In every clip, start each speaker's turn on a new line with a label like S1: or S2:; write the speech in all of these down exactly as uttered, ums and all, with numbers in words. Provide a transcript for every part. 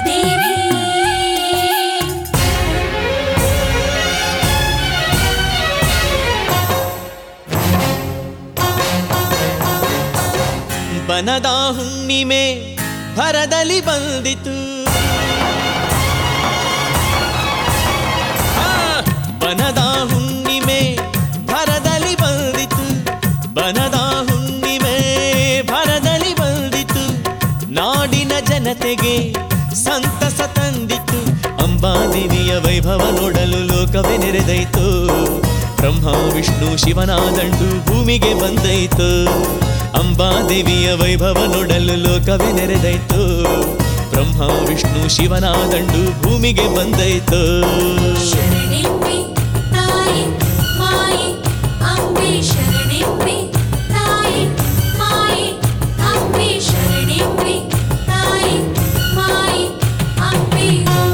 S1: ದೇವಿ.
S2: ಬನದ ಹುಣ್ಣಿಮೆ ಭರದಲ್ಲಿ ಬಂದಿತು, ಬನದ ಹುಣ್ಣಿಮೆ ಭರದಲ್ಲಿ ಬಂದಿತು, ಬನದ ಹುಣ್ಣಿಮೆ ಭರದಲ್ಲಿ ಬಂದಿತು, ನಾಡಿನ ಜನತೆಗೆ ಸಂತಸ ತಂದಿತು. ಅಂಬಾದೇವಿಯ ವೈಭವ ನೋಡಲು ಲೋಕವೇ ನೆರೆದೈತು, ಬ್ರಹ್ಮ ವಿಷ್ಣು ಶಿವನ ದಂಡು ಭೂಮಿಗೆ ಬಂದೈತು. ಅಂಬಾದೇವಿಯ ವೈಭವ ನೋಡಲು ಲೋಕವೇ ನೆರೆದೈತು, ಬ್ರಹ್ಮ ವಿಷ್ಣು ಶಿವನ ದಂಡು ಭೂಮಿಗೆ ಬಂದೈತು.
S1: ಶರಣೆಂಬೆ ತಾಯಿ ಮಾಯೆ ಅಂಬೆ, ಶರಣೆಂಬೆ ತಾಯಿ ಮಾಯೆ ಅಂಬೆ, ಶರಣೆಂಬೆ ತಾಯಿ ಮಾಯೆ ಅಂಬೆ.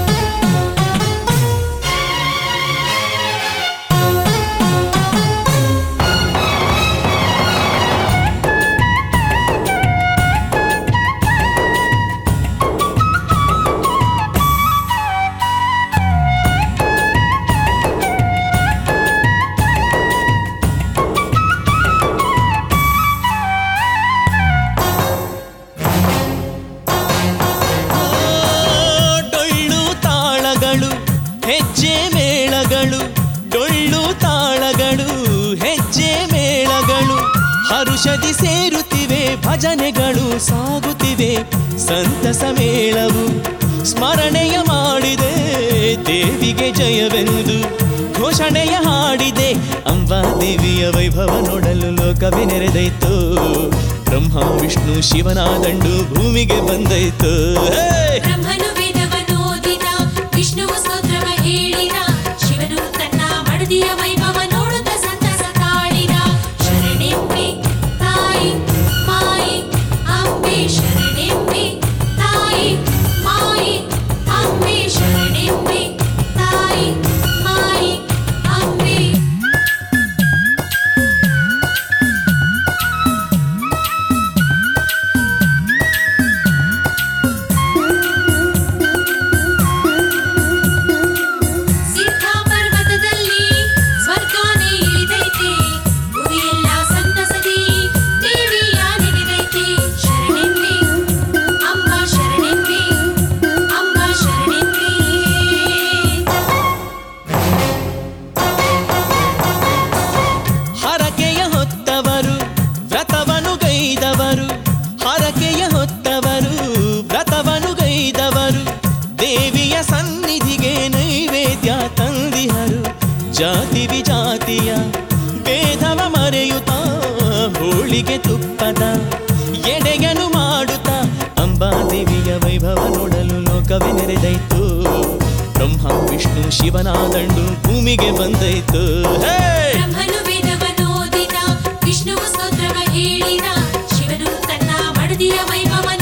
S2: ಹೆಜ್ಜೆ ಮೇಳಗಳು, ಡೊಳ್ಳು ತಾಳಗಳು, ಹೆಜ್ಜೆ ಮೇಳಗಳು, ಹರುಷದಿ ಸೇರುತ್ತಿವೆ, ಭಜನೆಗಳು ಸಾಗುತ್ತಿವೆ, ಸಂತಸ ಮೇಳವು ಸ್ಮರಣೆಯ ಮಾಡಿದೆ, ದೇವಿಗೆ ಜಯವೆಂದು ಘೋಷಣೆಯ ಹಾಡಿದೆ. ಅಂಬಾದೇವಿಯ ವೈಭವ ನೋಡಲು ಲೋಕವೇ ನೆರೆದೈತು, ಬ್ರಹ್ಮ ವಿಷ್ಣು ಶಿವನ ದಂಡು ಭೂಮಿಗೆ ಬಂದೈತು.
S1: ಬ್ರಹ್ಮನು ವೇದವನ್ನು ಓದಿದ, ವಿಷ್ಣುವು ಸ್ತೋತ್ರವ ಹೇಳಿದ, ಶಿವನು ತನ್ನ ಮಡದಿಯ ವೈಭವ ನೋಡುತ್ತ ಸಂತಸ ತಾಳಿದ. ಶರಣೆಂಬೆ ತಾಯಿ ಮಾಯೆ ಅಂಬೆ, ಶರಣೆಂಬೆ ತಾಯಿ ಮಾಯೆ ಅಂಬೆ, ಶರಣೆಂಬೆ ತಾಯಿ ಮಾಯೆ ಅಂಬೆ.
S2: ಹರಕೆಯ ಹೊತ್ತವರು ವ್ರತವನು ಗೈದವರು, ದೇವಿಯ ಸನ್ನಿಧಿಗೆ ನೈವೇದ್ಯ ತಂದಿಹರು. ಜಾತಿ ವಿಜಾತಿಯ ಭೇದವ ಮರೆಯುತ್ತಾ, ಹೋಳಿಗೆ ತುಪ್ಪದ ಎಡೆಯನು ಮಾಡುತ್ತಾ, ಅಂಬಾದೇವಿಯ ವೈಭವ ನೋಡಲು ಲೋಕವೇ ನೆರೆದೈತು, ಬ್ರಹ್ಮ ವಿಷ್ಣು ಶಿವನ ದಂಡು ಭೂಮಿಗೆ ಬಂದೈತು.
S1: ಬ್ರಹ್ಮನು ವೇದವನ್ನು ಓದಿದ, ವಿಷ್ಣುವು ಸ್ತೋತ್ರವ ಹೇಳಿದ, ಶಿವನು ತನ್ನ ಮಡದಿಯ ವೈಭವ